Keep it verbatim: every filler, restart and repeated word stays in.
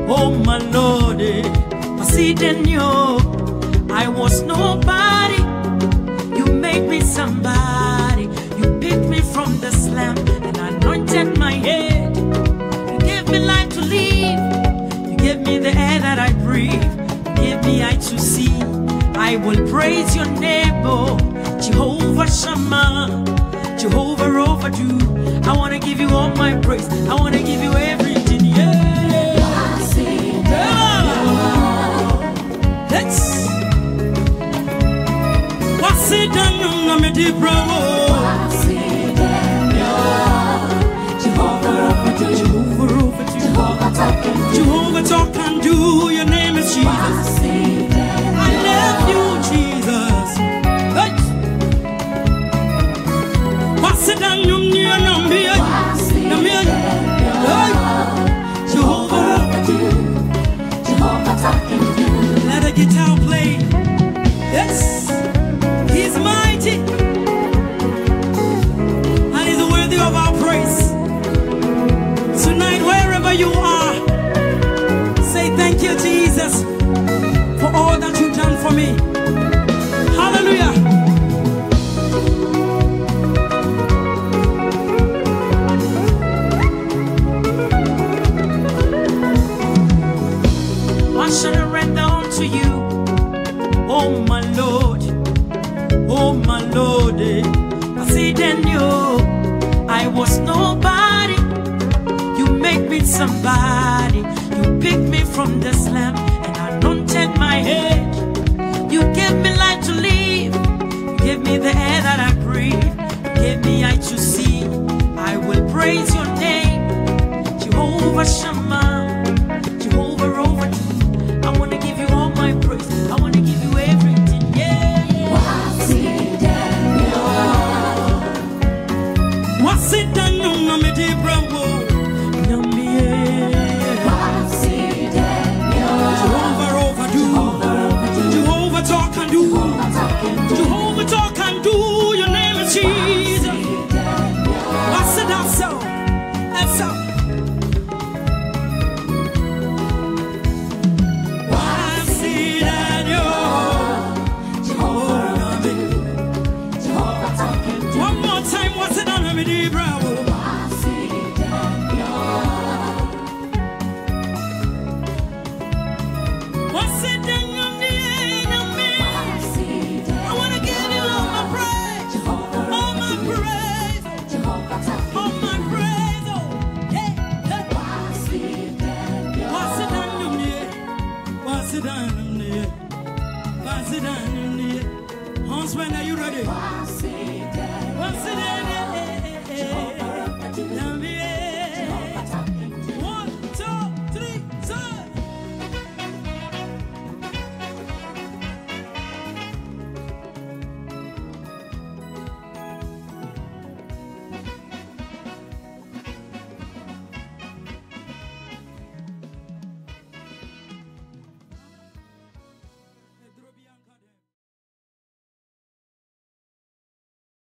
Oh my Lord, I see then you. I was nobody. You made me somebody. You picked me from the slum and anointed my head. You gave me life to live. You gave me the air that I breathe. You gave me eye to see. I will praise your name, oh, Jehovah Shammah, Jehovah Overdue. I want to give you all my praise. I want to give you everything, yeah. Let's what's it done? I'm a deep bravo. Jehovah Overdue, Jehovah Overdue, Jehovah talk and do. Jehovah talk and do. Your name is Jesus. I love you, Jesus. Hey. What's it done? You near number. Jehovah Overdue, Jehovah talk and do. Let the guitar play. Yes, he's mighty and he's worthy of our praise. Tonight, wherever you are, say thank you, Jesus, for all that you've done for me. Hallelujah. What should I render unto you, oh my Lord, oh my Lord? I see then you, I was nobody. You make me somebody. You picked me from the slum and anointed my head. You gave me life to live. You gave me the air that I breathe. You gave me eye to see. I will praise your name, Jehovah Shammah, Jehovah Overdue. I want to give you all my praise. I want to give you everything, yeah. What's it done? What's it done? No, me deep bravo. No, me, yeah. What's it done? Jehovah Overdue, Jehovah talk and do. Jehovah talk and do. Your name is Jesus. What's it done? So, that's so. Hans, when are you ready?